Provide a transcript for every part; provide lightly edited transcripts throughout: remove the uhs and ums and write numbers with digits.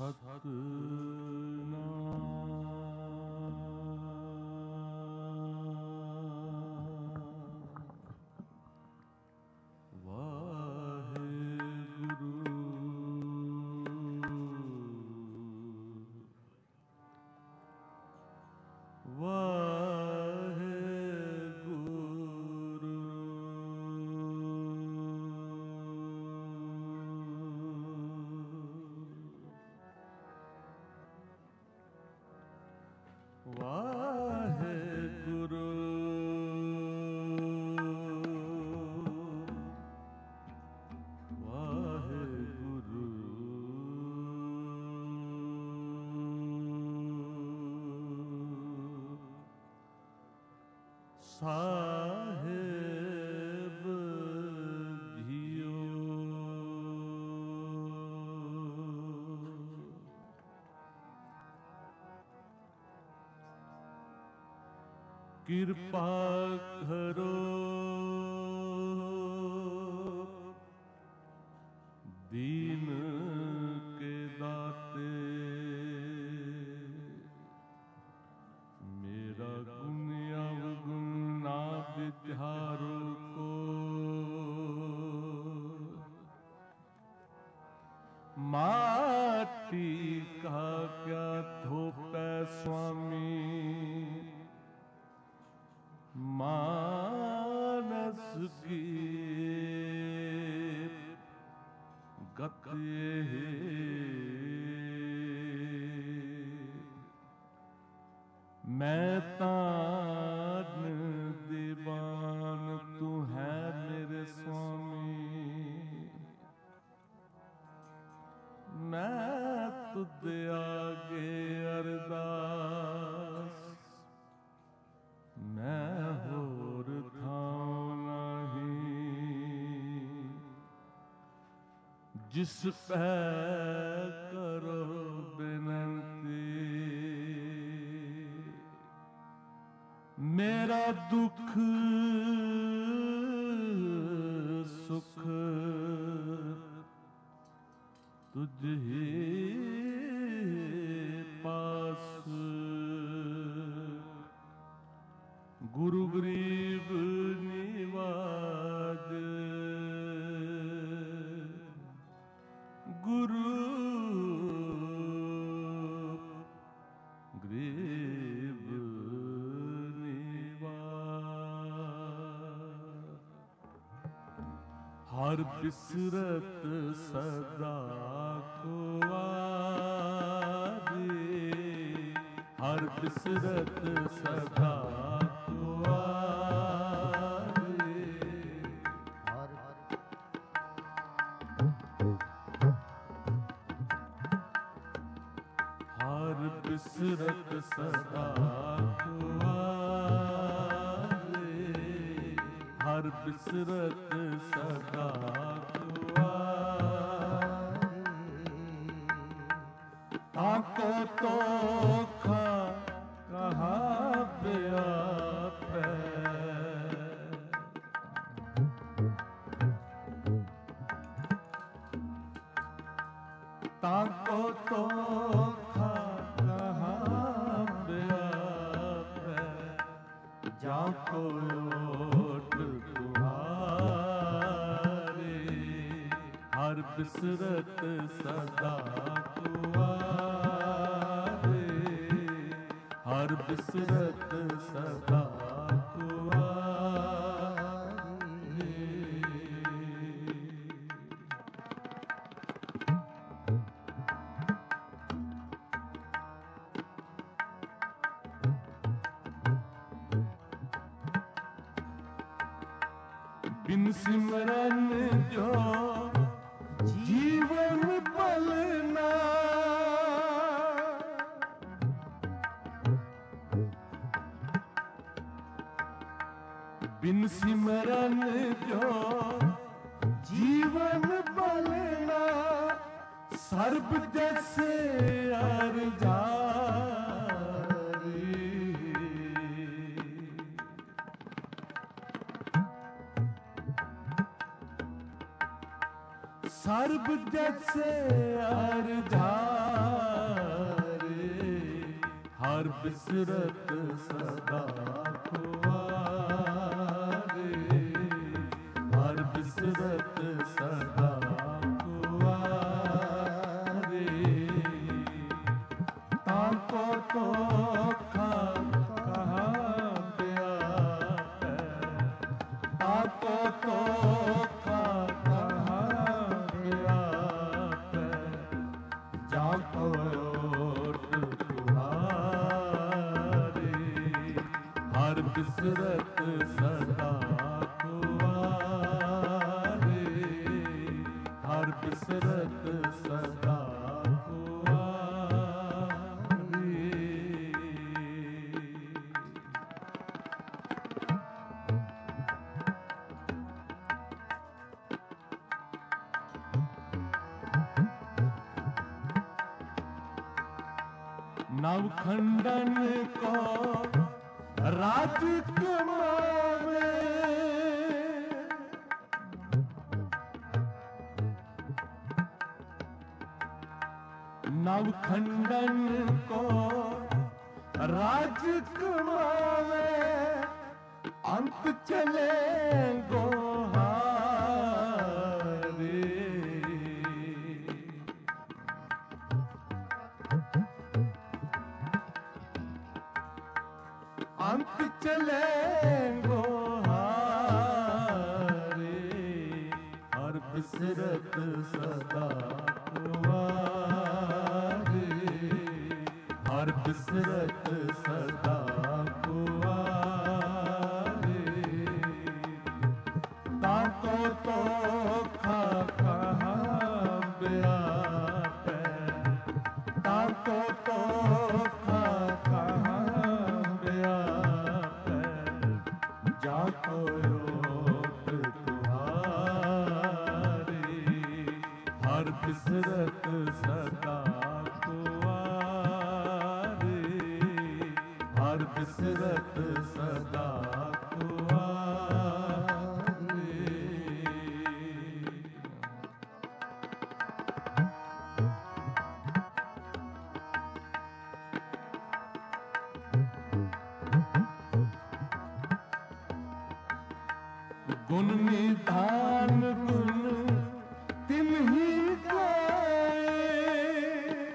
साहेब जियो कृपा करो दीन के दाते मेरा गुण अवगुण ना विचारो को माटी का क्या थोपै स्वामी मानस की गति मैं तान दीवान तू है मेरे स्वामी मैं तुझ आगे अरदास मैं होर थां नहीं जिस पे करो बिनती मेरा दुख सुख तुझ ही पास गुरु गरीब निवाज गुरु गरीब हर बिसरत सदा को आदि हर बिसरत सदा को आदि हर बिसरत सदा को आदि हर बिसरत सदा ताको तो कहाँ पे ताको तो कहाँ पे जाको हर बिसरत सदा कुआरे हर बिसरत सदा कुआरे बिन सिमरन जो जीवन पलना बिन सिमरन जो जीवन पलना सर्प जैसे अरजारी सर्प जैसे अरजारी बिसरत सदा कुआरे, हर बिसरत सदा कुआरे। ताको तो कहाँ ब्याह, ताको तो कहाँ ब्याह, जाको हर बिसरत सदा कुआरे, हर बिसरत सदा कुआरे। नवखंडन को राज कमावे, नवखंडन को राज कमावे, अंत चले गोहारे। अंत चले गोहारे, हर बिसरत सदा कुआरे, हर बिसरत सदा कुआरे। ताको तो कहाँ ब्याह, ताको तो जाको तुम्हारे, हर बिसरत सदा कुआरे, हर बिसरत सदा कुआरे। गुण निधान गुण तिम ही गाए,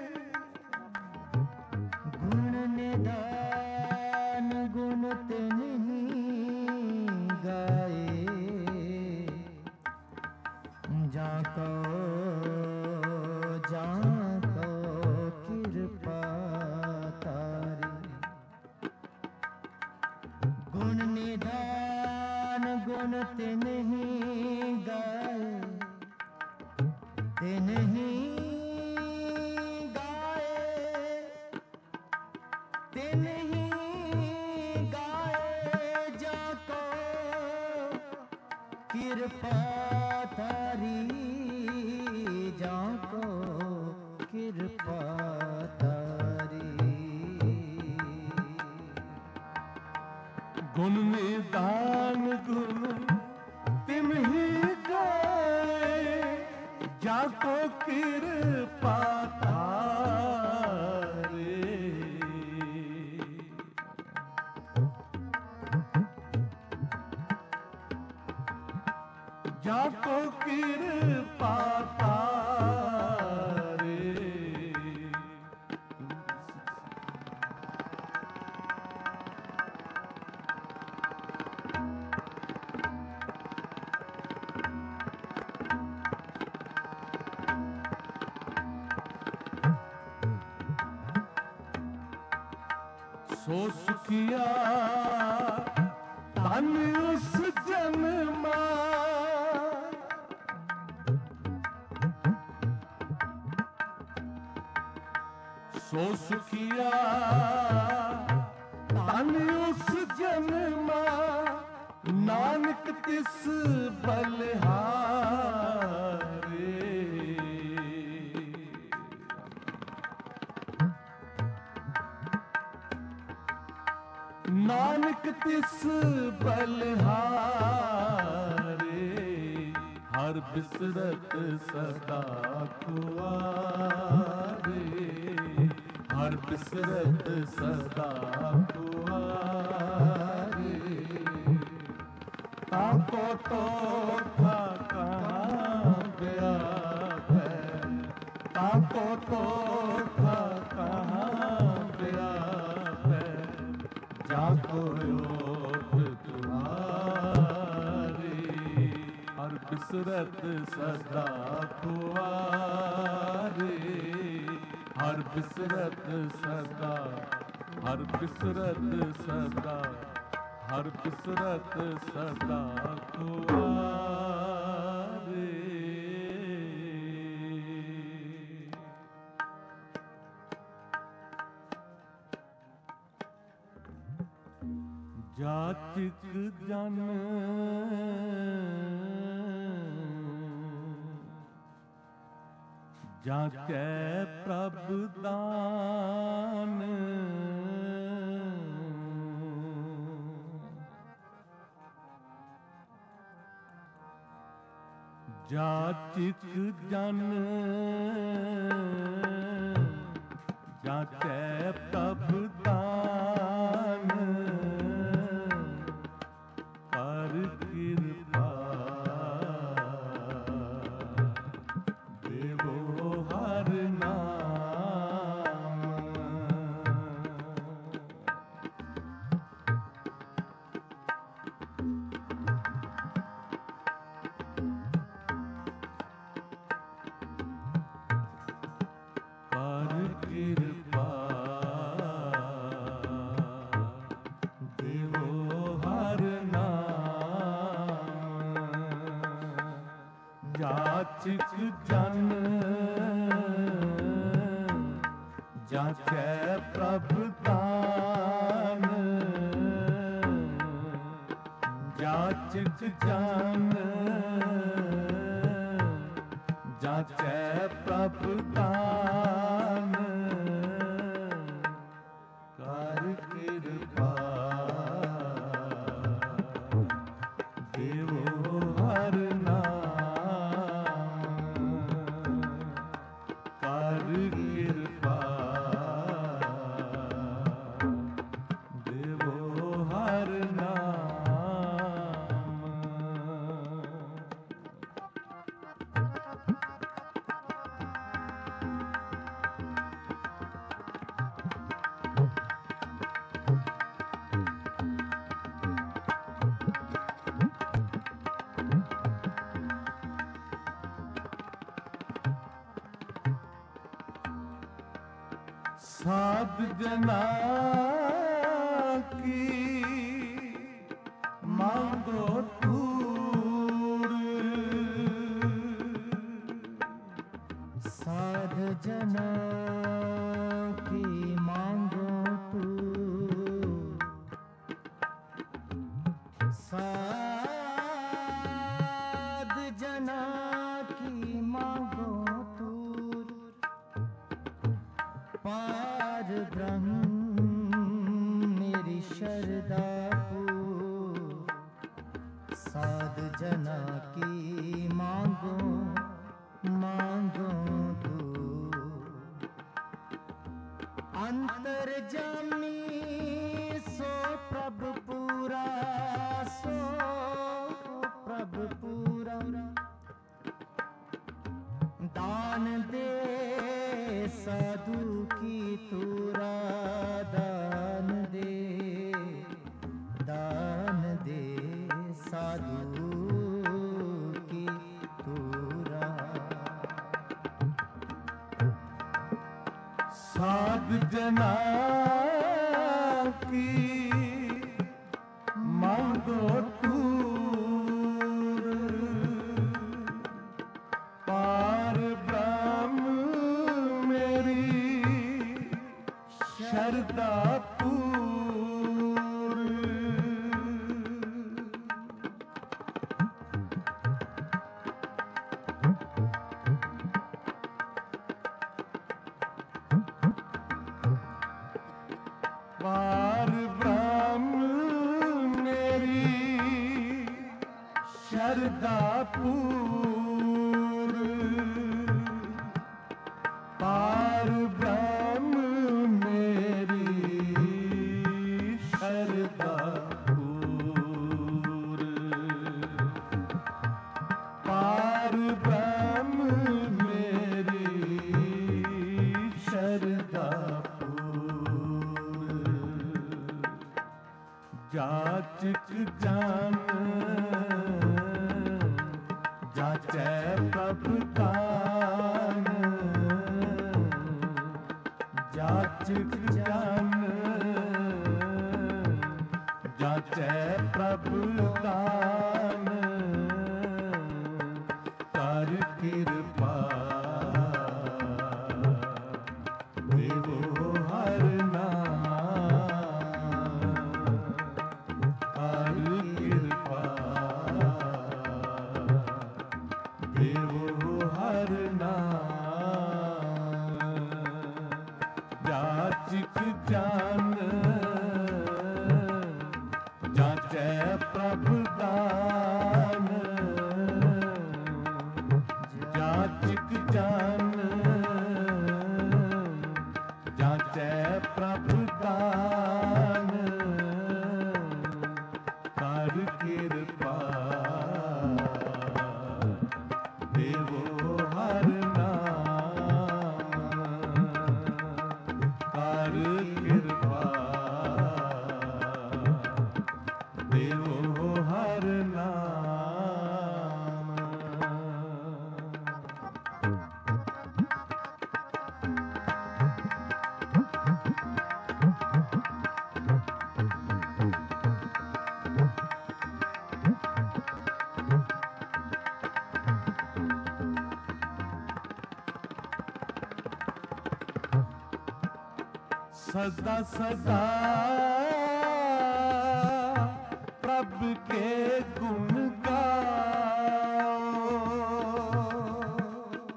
गुण निधान गुण तिम ही गाए। जाको जाको कृपा तारी, गुण निधान गुण तिन ही गाए, तिन ही गाए, तिन ही गाए। जाको कृपा तारी, जाको कृपा तारी। गुण निधान गुण तिम ही गाए, जाको कृपा तारे। जाको कृपा तारे। सो सुखिया तन उस जन्मा, सो सुखिया तन उस जन्मा, नानक तिस बलिहारे। नानक तिस बलिहारे, हर बिसरत सदा कुआरे, हर बिसरत सदा कुआरे। ताको तो था कहाँ गया है, ताको तो था कहाँ गया है, जाको ओठ तुम्हारी। हर बिसरत सदा कुआरे, हर बिसरत सदा, हर बिसरत सदा, हर बिसरत सदा कुआरे। जाचिक जन जाके प्रभु दान, जाचिक जन जाके प्रभु दान, कर कृपा देवो हर नाम। कर कृपा देवो हर नाम। जाचिक जन जाके प्रभु दान, जाचिक जन जाके प्रभु दान, कर कृपा देवो हर नाम। कर कृपा देवो हर नाम। साध जना की मांगो तूर, साध जना की मांगो तू, साध जना की मांगो तू, पार ब्रह्म मेरी शरदा पूर। साध जना की मांगो मांगो तू, अंतर्जामी सो प्रभु पूरा, सो प्रभु पूरा। दान दे साधु की तूरा, दान दे साधु की तूरा। साध जना की मांगो तूर, पार ब्रह्म मेरी शरदा पूर। पार ब्रह्म मेरी शरदा पूर। पार ब्रह्म शरदा जाचक जान जाचै प्रभु दान जाचक जान जाचै प्रभु दान कर कृपा देवो हर जाचक जान जाचै प्रभु दान जाचक जान जाचै प्रभु दान कर कृपा देवो हर कृपा देवो हर नाम। सदा सदा प्रभु के गुण गाओ,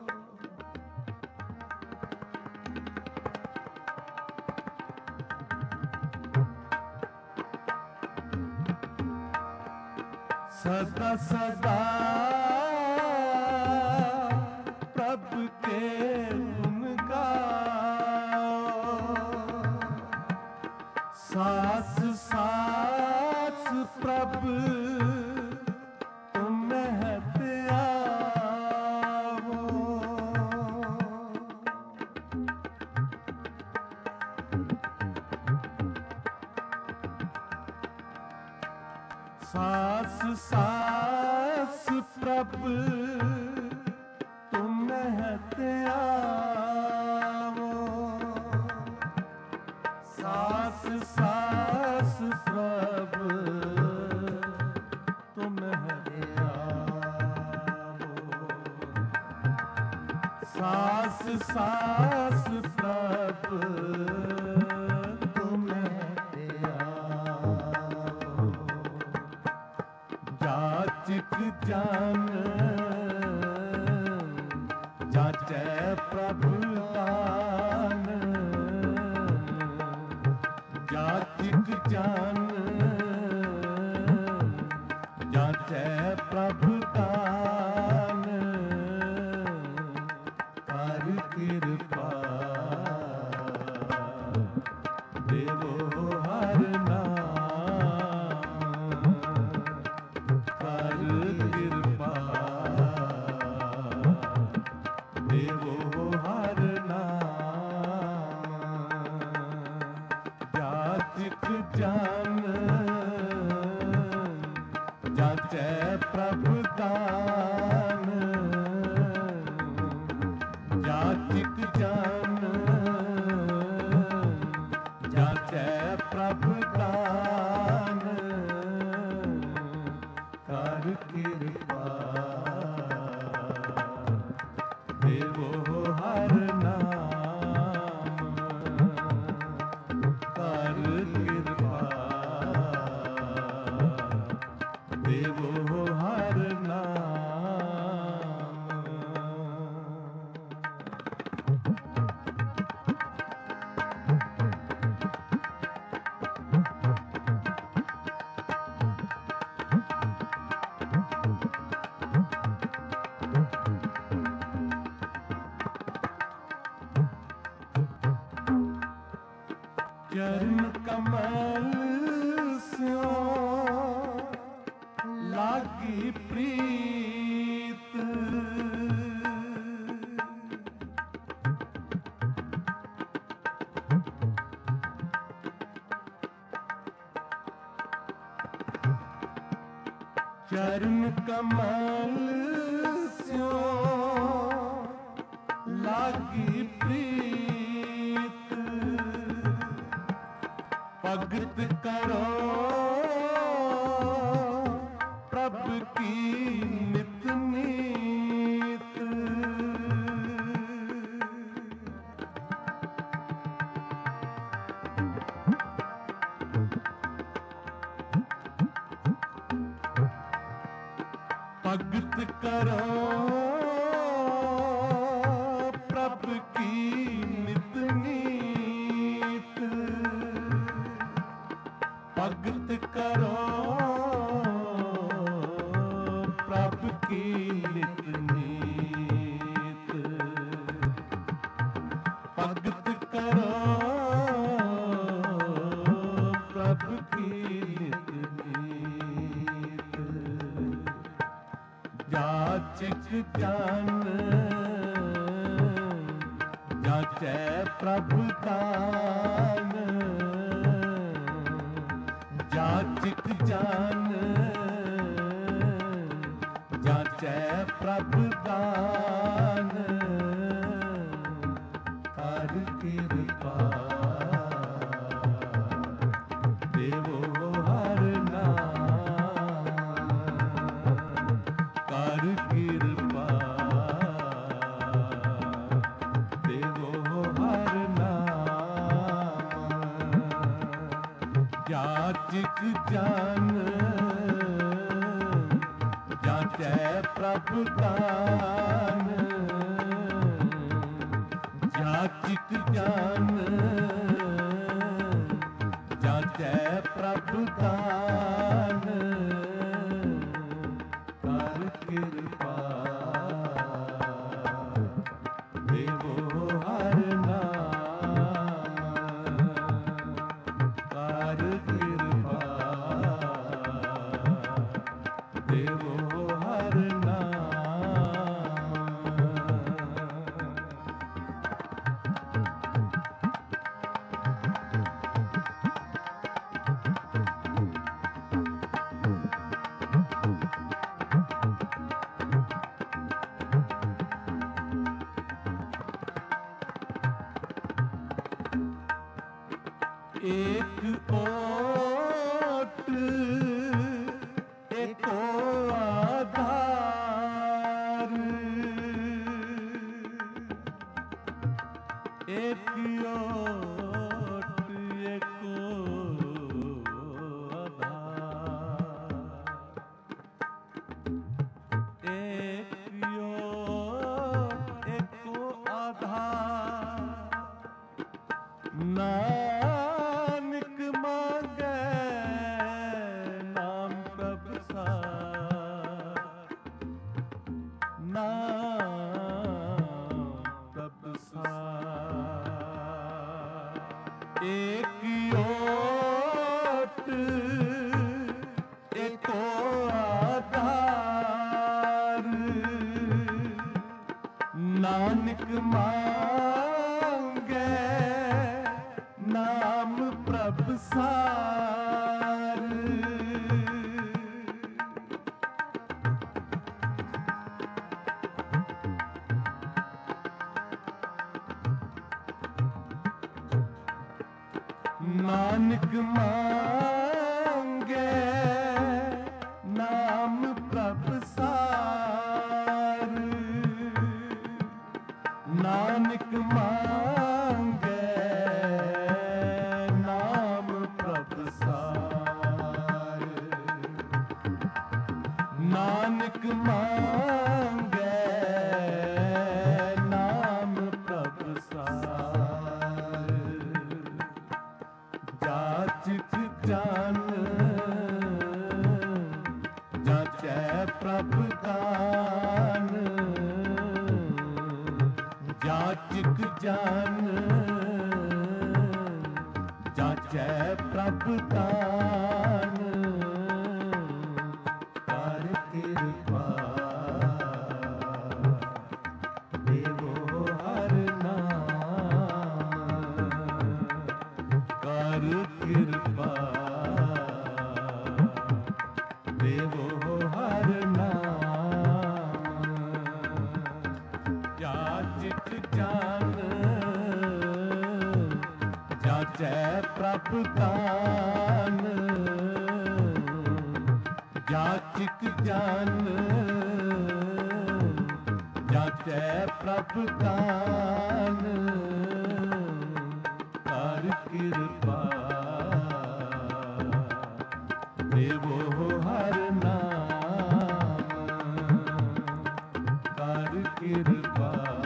सदा सदा प्रभु के गुण सास सास प्रभु तुम महत आवो, सास सास प्रभु तुम महत आवो, सास सास प्रभु तुम आवो, सास सास प्रभु तुम आवो, जाचक जान जाचै प्रभु दान जाचक जान जाचै प्रभु दान कर कृपा देवो हर नाम, कर कृपा देवो हर नाम। जाचक जान जाचै प्रभु दान जाचक जान जाचै प्रभु दान कर कृपा देवो हर नाम, कर कृपा देवो हर नाम। चरण कमल स्यो लागी प्रीत, चरण कमल स्यो लागी प्रीत भगत करो प्रभु की नित नीत भगत करो प्रभु की नित नीत भगत करो प्रभु की नित नीत भगत करो प्रभु की नित नीत जाचिक जान जाचै प्रभु दान जाचिक जान जाचै प्रभु दान कर कृपा देवो हर नाम कर कृपा देवो हर नाम जाचिक जान जाचै प्रभु दान जाचिक जान जाचै प्रभु दान कर कृपा देवो हर नाम कर कृपा देवो हर नाम एक ओट एको आधार एक ओट एको आधार एक ओट एको आधार नानक मांगे नाम प्रभु सार नाम प्रभु सार एक ओट एको आधार नानक मांगे नाम प्रभु सार नानक मांगे नाम प्रभु सार नानक मांगे नाम प्रभु सार नानक मांगे नाम प्रभु सार जाचिक जान जाचै प्रभु दान जाचिक जान जाचै प्रभु दान कर कृपा देवो हर नाम कर कृपा देवो हर जाचै प्रभ दान, जाचिक जान, जाचै प्रभ दान, कर कृपा देवो हर नाम, कर कृपा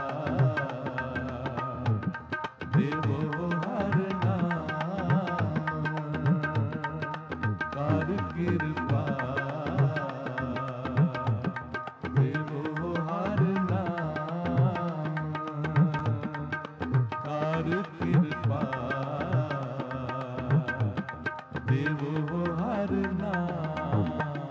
देवो हर नाम, कर कृपा देवो हर नाम, कर कृपा देवो हर नाम।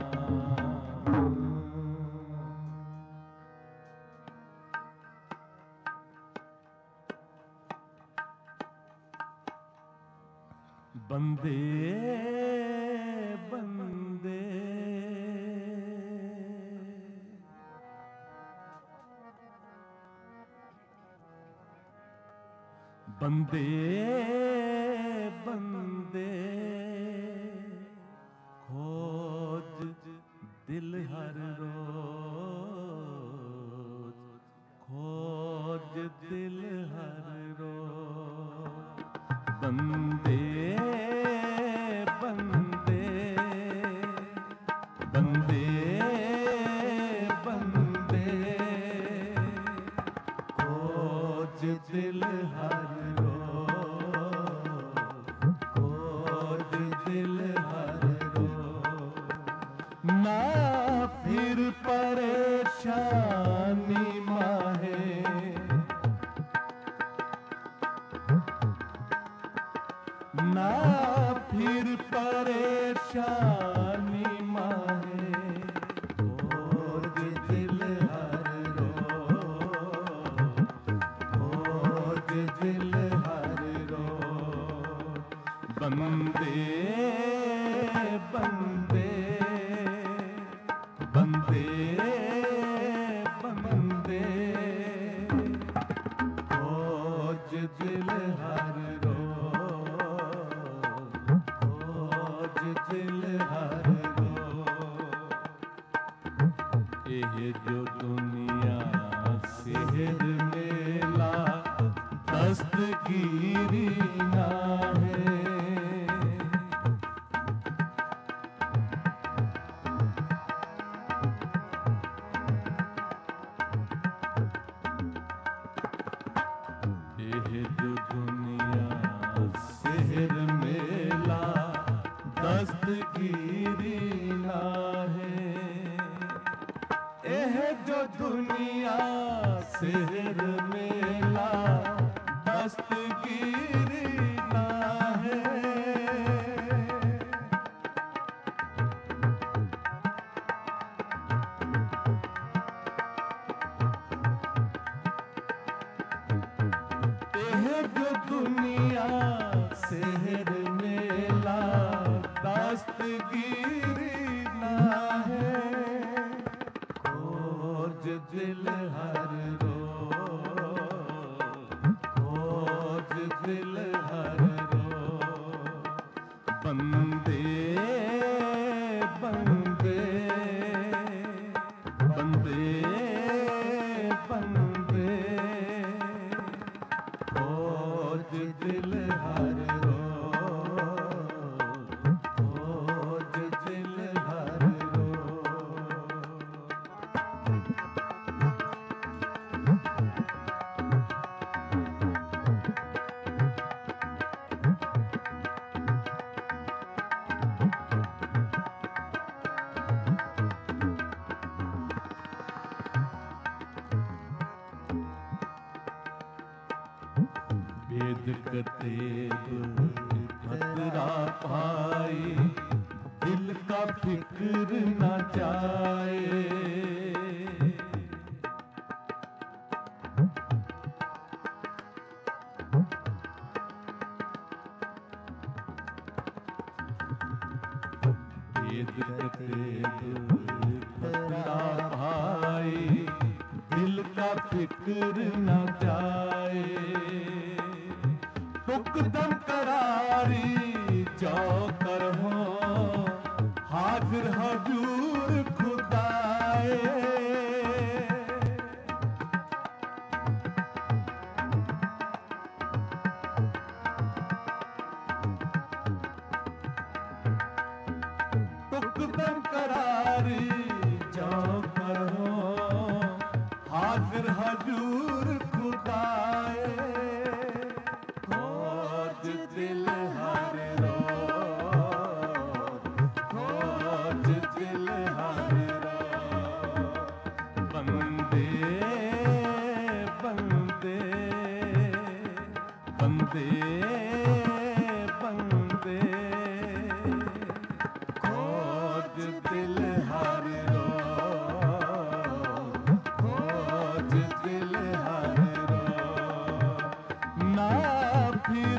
बंदे बंदे बंदे बंदे खोज दिल हर रोज, खोज दिल हर रोज। बंदे बंदे बंदे बंदे खोज दिल हर रोज, खोज दिल हर रोज। ना फिर परेशानी माहे, ना फिर परेशानी माहे, खोज दिल हर रोज, खोज दिल हर रोज। बंदे बंदे बंदे बंदे खोज दिल हर रोज, खोज दिल हर रोज। एह जो दुनिया सेहर मेला दस्तगीरी ना है, एह जो दुनिया सेहर मेला दस्तगीरी ना है, एह जो दुनिया सेहर मेला दस्तगीरी ना है। एह जो दुनिया सेहर मेला दस्तगीरी ना है, खोज दिल हर रोज, खोज दिल हर रोज। बंदे बंदे बंदे बंदे खोज दिल हर रोज, खोज दिल हर रोज। वेद कतेब खतरा पाई, दिल का फिक्र न जाए। वेद कतेब खतरा पाई, दिल का फिक्र न जाए। तुक दम करा करारी जो करहो हाजिर हजूर खुदाए। तुकदम करारी जो करहो हाजिर हजूर खुदाए। खोज दिल हर रोज, खोज दिल हर रोज। बंदे बंदे बंदे बंदे खोज दिल हर रोज, खोज दिल हर रोज। ना फिर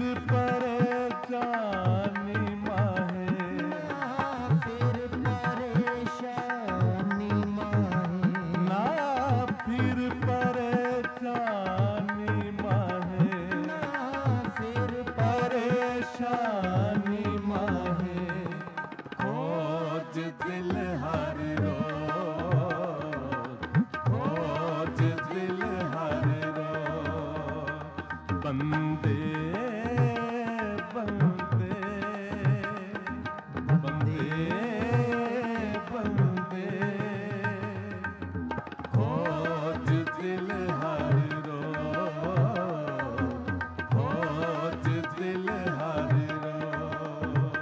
परेशानी माहे, फिर परेशानी माहे, ना फिर परेशानी माहे, फिर परेशानी माहे। खोज दिल हर रोज, खोज दिल हर रोज। बंदे बंदे बंदे बंदे खोज दिल हर रोज, खोज दिल हर रोज।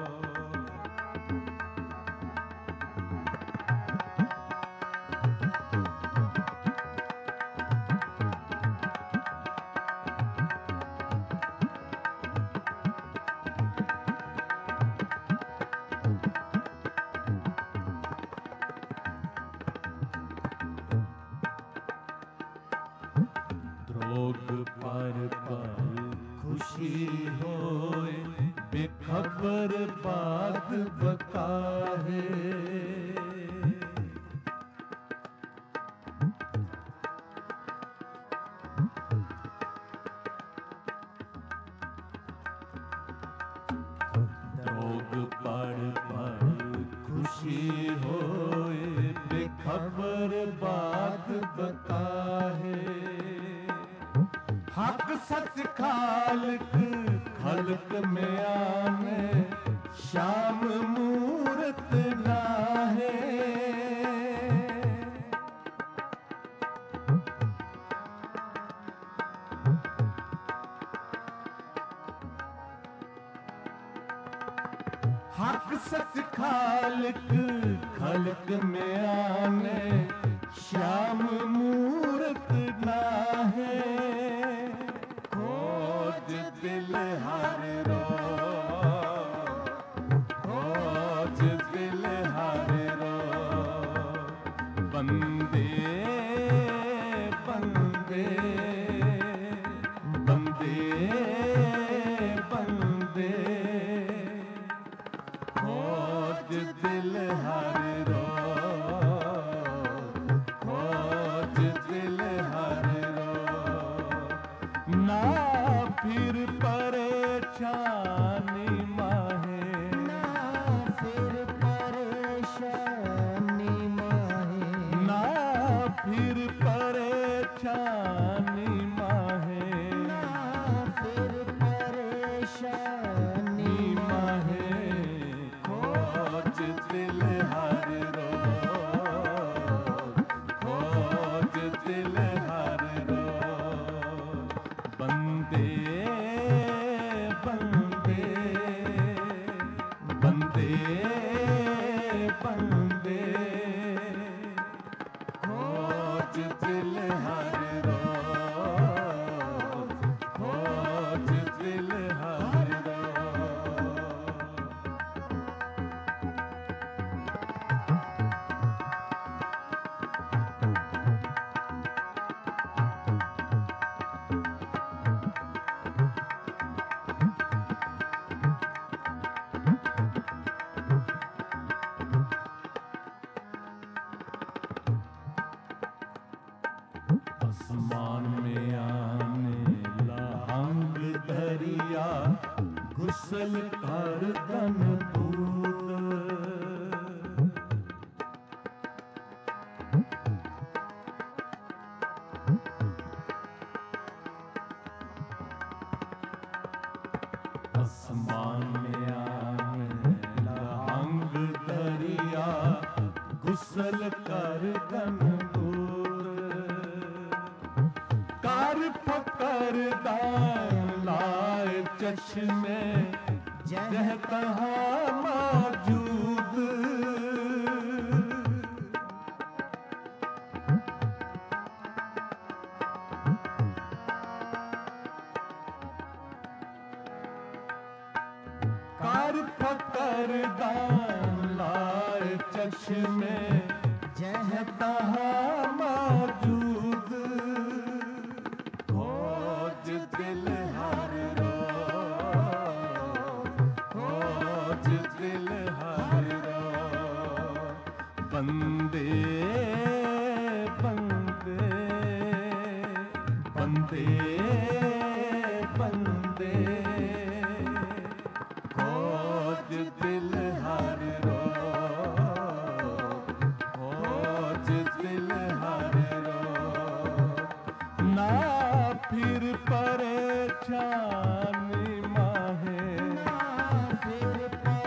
द्रोग पर खुशी होए बेखबर बात बताहे। द्रोग पर खुशी होए बेखबर बात बताहे। हक सच खालिक खल्क में आने शाम मूरत नाहे। हक सच खालिक खल्क में आने श्याम मूरत नाहे। खोज दिल हर रोज, खोज दिल हर रोज। बंदे बंदे बंदे बंदे खोज दिल हर रोज, खोज दिल हर रोज। ना फिर परेशानी माहे, फिर परेशानी माहे, ना फिर परेशानी माहे, फिर परेशानी माहे। खोज दिल हर रोज, खोज दिल हर रोज। बंदे बंदे बंदे बंदे खोज दिल हर रोज, खोज दिल हर रोज। गुसल कर तन दूत आसमान में आने लहंग दरिया गुसल कर तन कर फकर दान लाए चश्मे जह कहाँ मौजूद कर फकर दान लाए चश्मे जह कहाँ मौजूद खोज दिल हर रोज खोज दिल हर रोज बंदे बंदे बंदे बंदे खोज दिल हर रोज खोज दिल हर रोज ना फिर परेशानी माहे ना फिर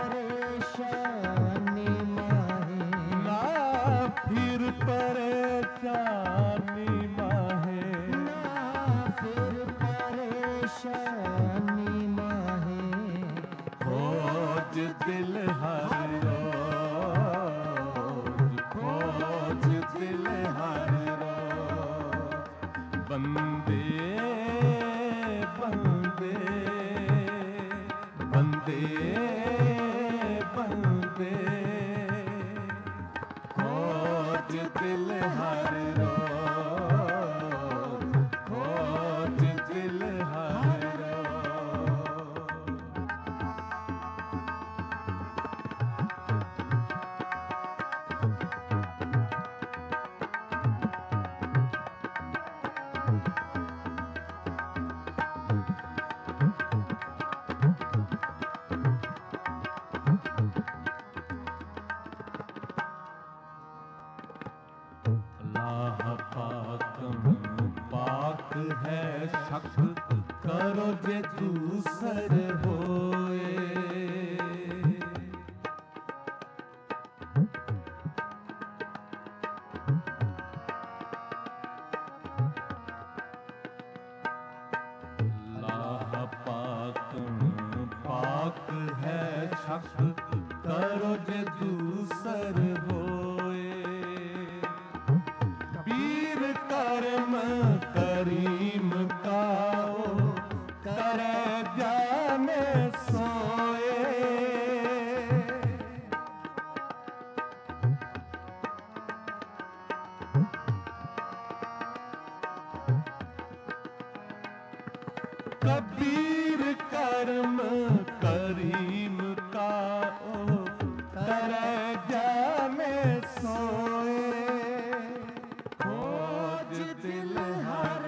परेशानी माहे ना फिर परेशानी माहे ना फिर परेशानी माहे खोज दिल हर रोज खोज दिल हर रोज बंदे बंदे बंदे बंदे खोज दिल हर रोज खोज दिल हर रोज अल्लाह पाक है शक करो जे दूसर होए अल्लाह पाक है शक करो जे दूसर होए पीर करम करीम काओ करे जाने सोए कबीर करम करीम काओ करे जाने सोए खोज दिल हर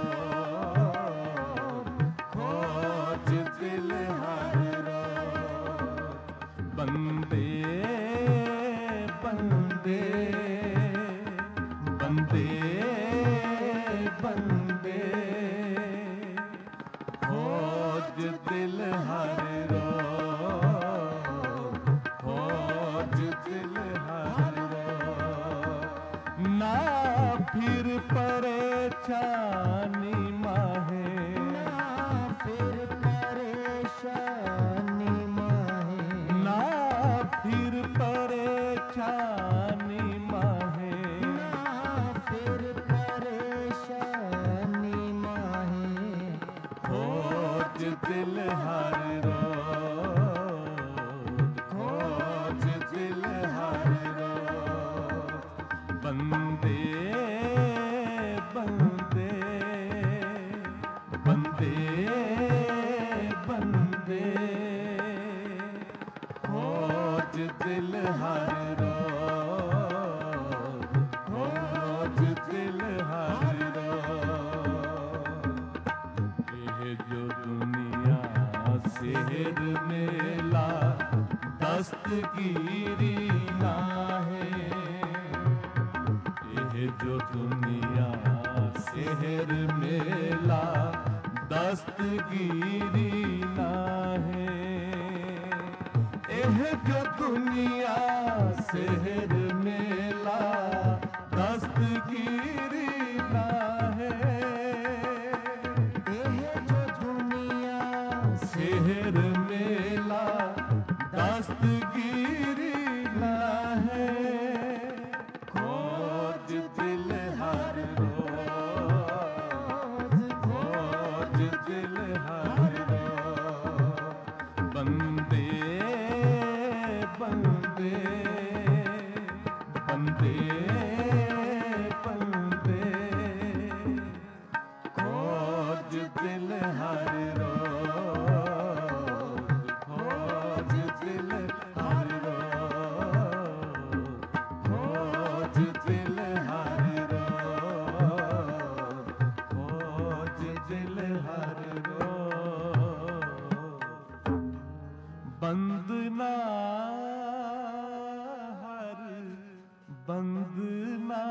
रोज खोज दिल हर रोज बंदे बंदे बंदे बंदे खोज दिल हर रोज खोज दिल हर रोज ना फिर परेशानी माहे ना फिर परेशानी माहे ना फिर परेशानी माहे ना फिर परेशानी माहे खोज दिल हर रोज खोज दिल हर रोज बंदे बंदे बंदे बंदे खोज दिल हर रोज खोज दिल हर रोज ये जो दुनिया से शहर मेला दस्तगीरी ना है। यह जो दुनिया शहर मेला दस्तगीरी ना है। यह जो दुनिया शहर मेला दस्तगीरी ना है। यह जो दुनिया शहर मेला दस्तगीरी ना है। खोज दिल हर रोज, खोज दिल हर रोज। बंदे बंदे बंदे बंदे, खोज दिल हर रोज, खोज दिल हर रोज, खोज दिल हर रोज, खोज दिल हर रोज। बंदना हर बंदना,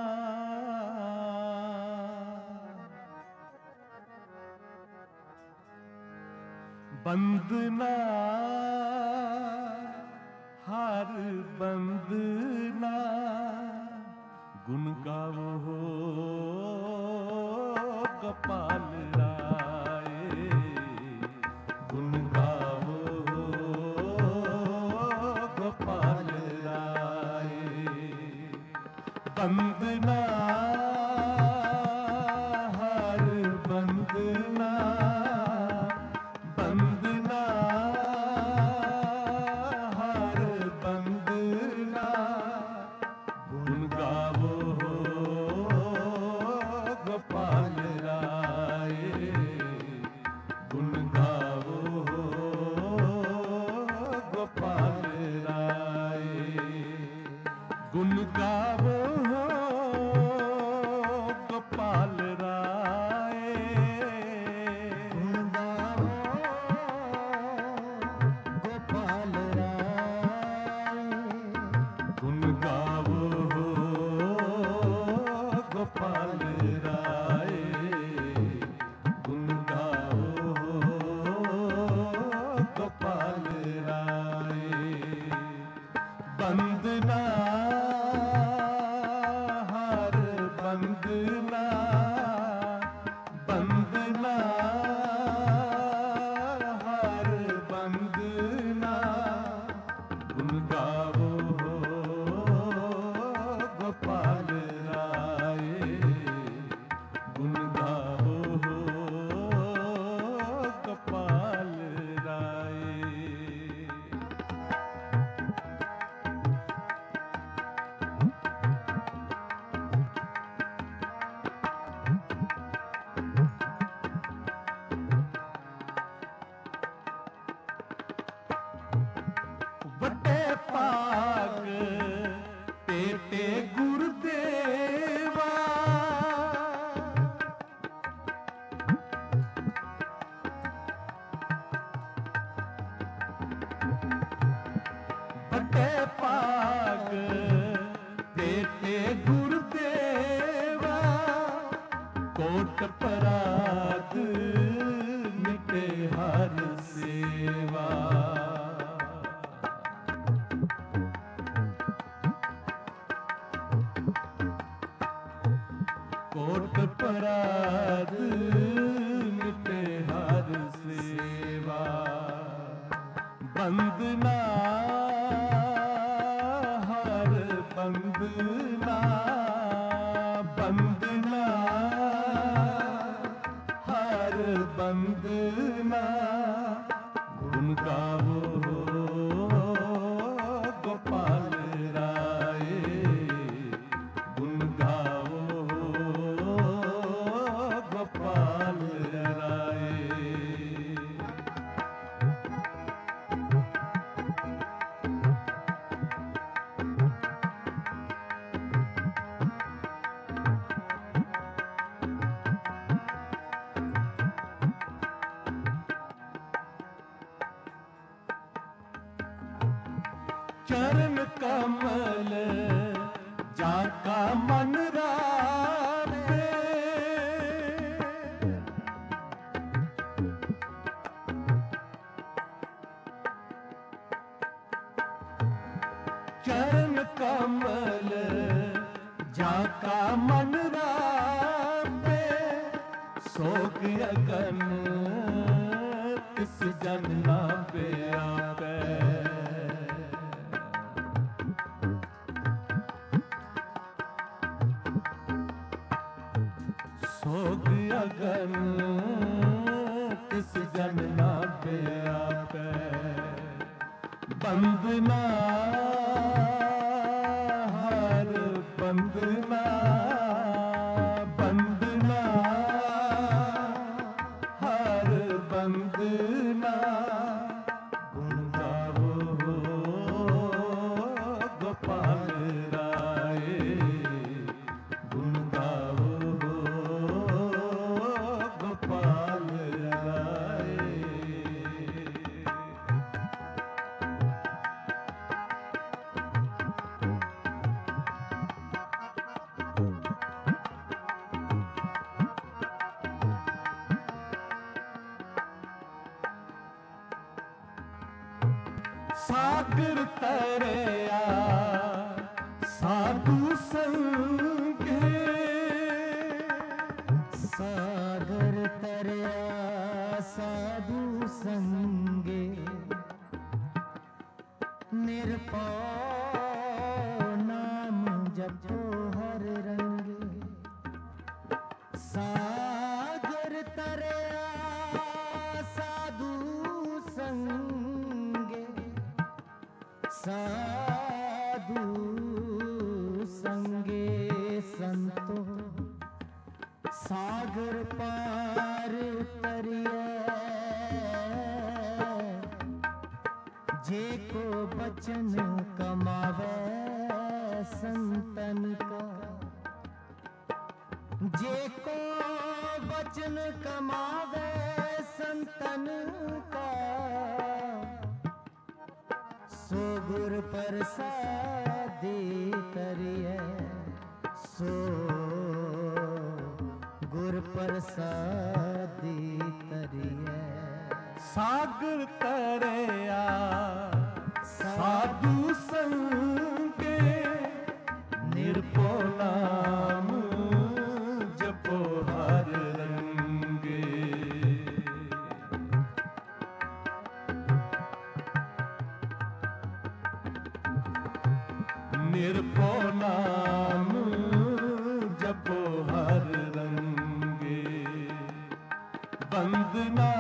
बंदना हर बंदना। गुण गाओ हो गोपाल राय, गुण गाओ हो गोपाल राय। बंदना हर बंदना, बंदना हर बंदना। गुण गाओ हो गोपाल राय, गुण गाओ हो गोपाल राय। गुण गाओ हो गोपाल राय, गुण गाओ गोपाल राय। गुण गाओ हो गोपाल राय, गुण गाओ हो गोपाल राय। बंदना हर बंदना, बंदना हर बंदना। गुण गाओ हो गोपाल राय, गुण गाओ हो गोपाल राय। ਵੱਡੇ ਭਾਗ ਤੇਤੇ ਗੁਰਦੇਵਾ। ਵੱਡੇ ਭਾਗ ਤੇਤੇ ਗੁਰਦੇਵਾ। ਕੋਟ ਪਰਾਤ ਮਿਟੇ ਹਰ ਸੇਵਾ। कोट पराध मिटे हर सेवा। बंदना हर बंदना, बंदना हर बंदना। गुण गाओ हो गोपाल राय, गुण गाओ हो गोपाल राय। चरण कमल जाका मन रापे, चरण कमल जाका मन रापे, सोग अगन तिस जन ना पे आपे। सोग अगन तिस जन ना पे आपे, बंदना हर बंदना, बंदना हर बंदना, गुण गावो गोपाल राय, गुण गावो गोपाल राय। सागर तरया साधु संगे, सागर तरया साधु संगे, निरपौ नाम जपो हर रंगे। सागर तरया साधु संगे, साधु संगे संतो, सागर पार उतरिए, जे को बचन कमावे संतन का, जे को बचन कमावे संतन का, सो गुर प्रसादी करिए, सो गुर प्रसादी करिए। सागर तरया साधु संगे, निरपो नाम जपो हर रंगे। निरपो नाम जपो हर रंगे, बंदना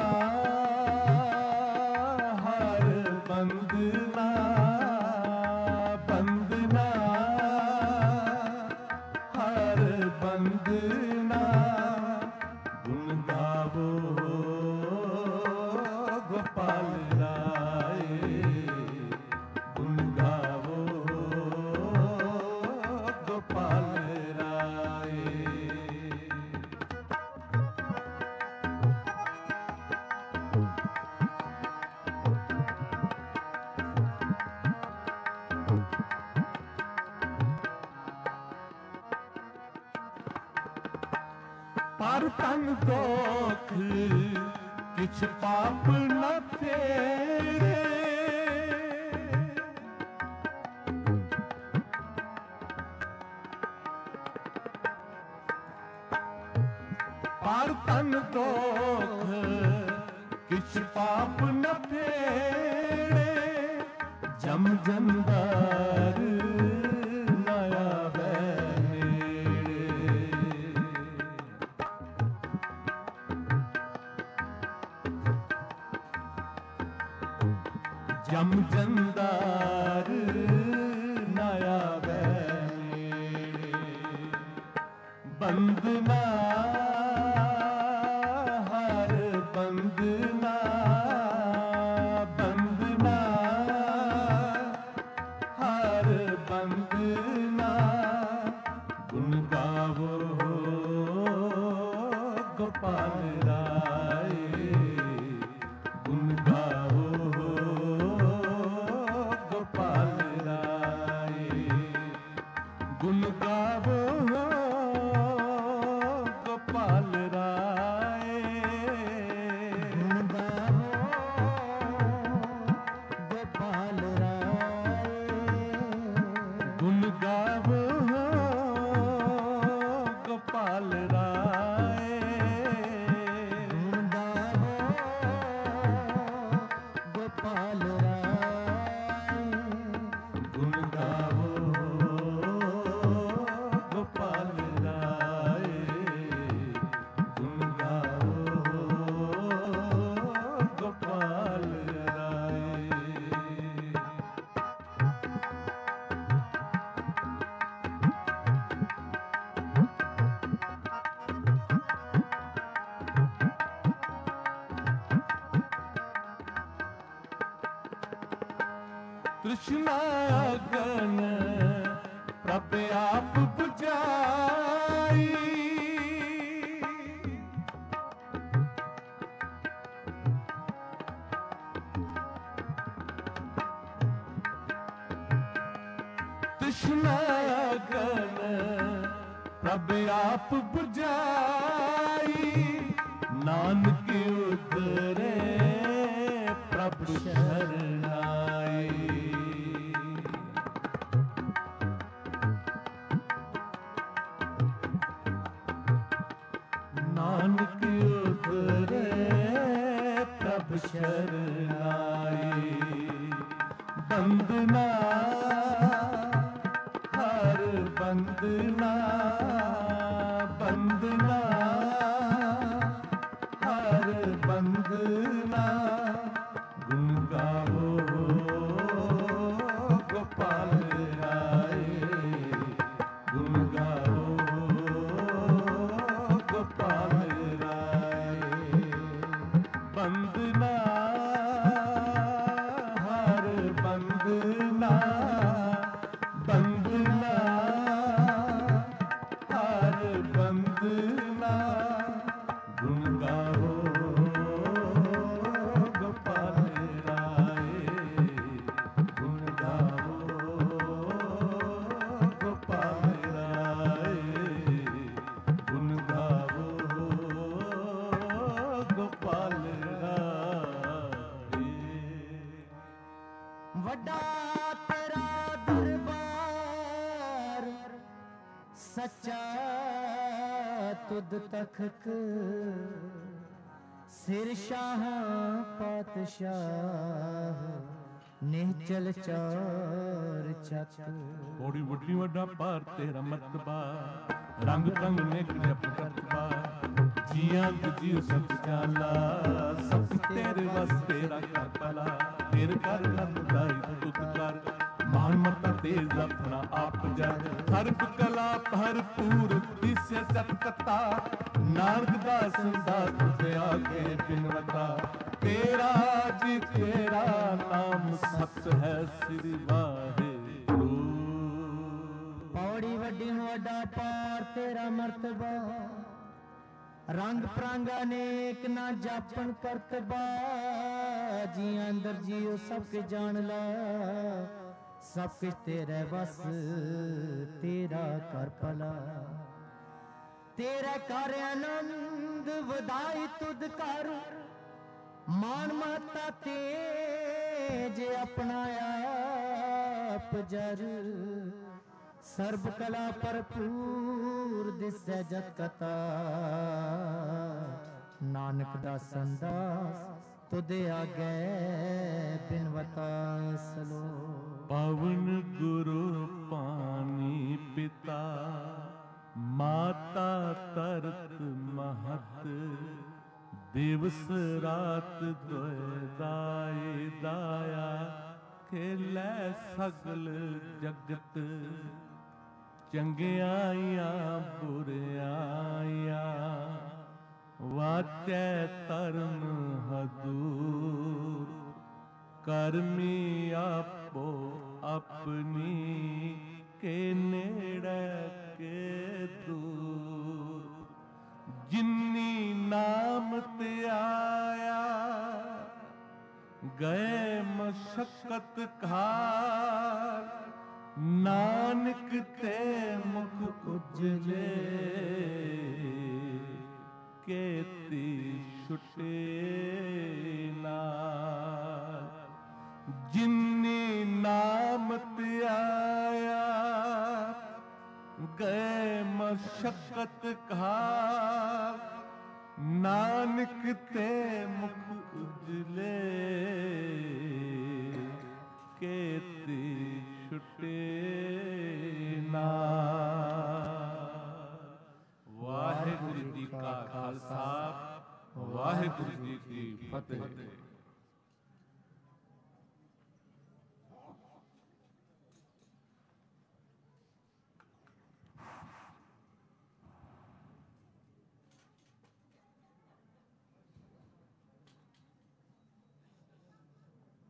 हर बंदना, बंदना हर बंदना, गुण गावो गोपाल राय, गुण गावो गोपाल राय। पर तन दोख किछ पाप न फेरे, पर तन दोख किछ पाप न फेरे, जम जमदार नया जम जंदार नया बैने, बंदना हर बंदना, बंदना हर बंदना, गुण गावो गोपाल राय, गुण गावो गोपाल राय। गुण गावो गोपाल राय, गुण गावो गोपाल राय। तृष्णा अगन प्रभ आप बुझाई, तृष्णा अगन प्रभ आप बुझाई, नानक उतरे प्रभ शरणाई। नानक उतरे प्रभ शरणाई। बंदना हर बंदना, बंदना हर बंदना, गुण गावो गोपाल राय, गुण गावो गोपाल राय। बंदना हर बंदना, बंदना हर बंदना, गुण गावो गोपाल राय, गुण गावो गोपाल राय, गुण गावो गोपाल राय। वड्डा तेरा दरबार सच्चा तुद तख्त, सिर शाह पातशाह निहचल चार चक। बड़ी वड्डी वड्डा पार तेरा मर्तबा, रंग रंग नेक जप करतबा, जियां तुझी सत चाला, सब तेरे वस तेरा कर भला। तेरे कर नंदाई तुत कर, मान मता तेज अपना आप जग। हर कला भरपूर दिस्य सतकता, नानक दास दास ते आगे बिनवता। तेरा जी तेरा नाम सत है श्री वाहिगुरु। पौड़ी वड्डी वड्डा पार तेरा मर्तबा, रंग परांगा नेक ना जापन करतबा। जी अंदर जियो सबके जान ला, सब कुछ तेरे बस तेरा कर भला। तेरा कर आनंद वधाई तुद कर, मान माता तेज अपना आप जर। सर्ब कला भरपूर दिसै जत कथा, नानक दासन दास तुदे आगे बिनवता सलो। पवन गुरु पानी पिता, माता तरत महत। दिवस रात द्वैदाए दाया, खेलै सगल जगत। चंगियाइयां बुरियाइयां, वाचै धर्म हदूर। करमी आपो अपनी, के नेड़े के दूर। जिन्नी नाम ते आया, गए मशक्कत खार। नानक ते मुख उजले, केती छुटे नार। जिन्नी नाम ते आया, गए मशक्कत खार। नानक ते मुख उजले, खालसा वाहिगुरू जी की फतेह।